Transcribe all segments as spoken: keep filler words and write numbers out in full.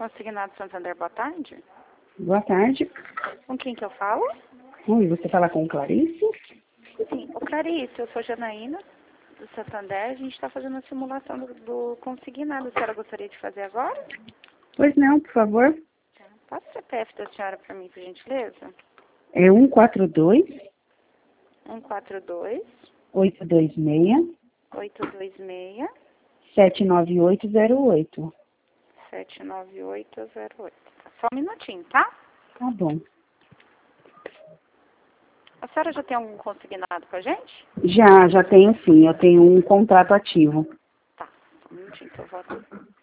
Consignado Santander, boa tarde. Boa tarde. Com quem que eu falo? Oi, você fala com Clarice? Sim, o Clarice, eu sou Janaína, do Santander. A gente está fazendo a simulação do, do consignado. A senhora gostaria de fazer agora? Pois não, por favor. Tá. Passa o C P F da senhora para mim, por gentileza. É um quatro dois, um quatro dois, oito dois seis, oito dois seis, sete nove oito zero oito. sete nove oito zero oito. Só um minutinho, tá? Tá bom. A senhora já tem algum consignado com a gente? Já, já tenho sim. Eu tenho um contrato ativo. Tá, só um minutinho que eu volto.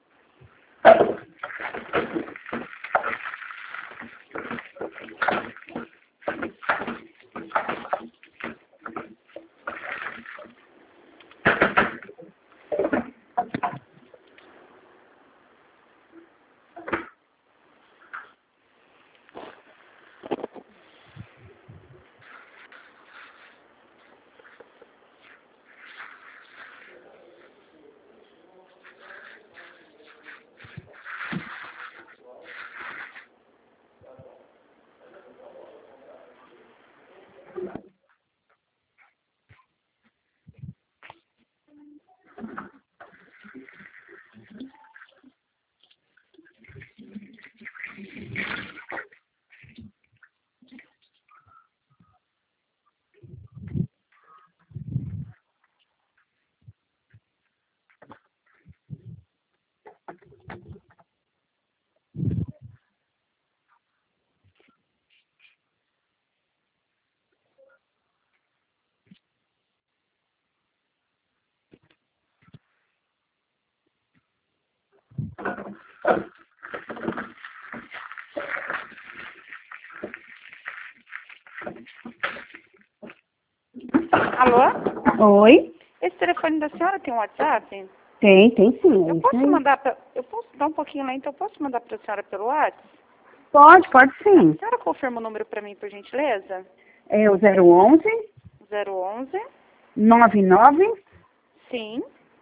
Alô? Oi? Esse telefone da senhora tem um WhatsApp? Tem, tem sim. Eu É isso posso aí. mandar pra, eu posso dar um pouquinho lá, então eu posso mandar para a senhora pelo WhatsApp? Pode, pode A sim. senhora confirma o número para mim, por gentileza? É o zero onze, zero onze, nove nove, sim,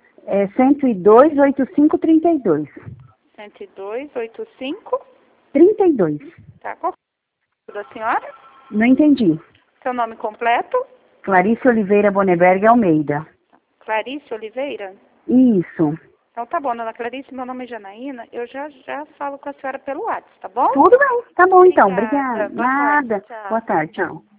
é cento e dois, oitenta e cinco, trinta e dois. cento e dois, oitenta e cinco. trinta e dois. Tá, qual é o nome da senhora? Não entendi. Seu nome completo? Clarice Oliveira Boneberg Almeida. Clarice Oliveira? Isso. Então tá bom, dona Clarice, meu nome é Janaína, eu já já falo com a senhora pelo WhatsApp, tá bom? Tudo bem. Tá bom então. Obrigada. Obrigada. Boa tarde. Nada. Tchau. Boa tarde. Tchau.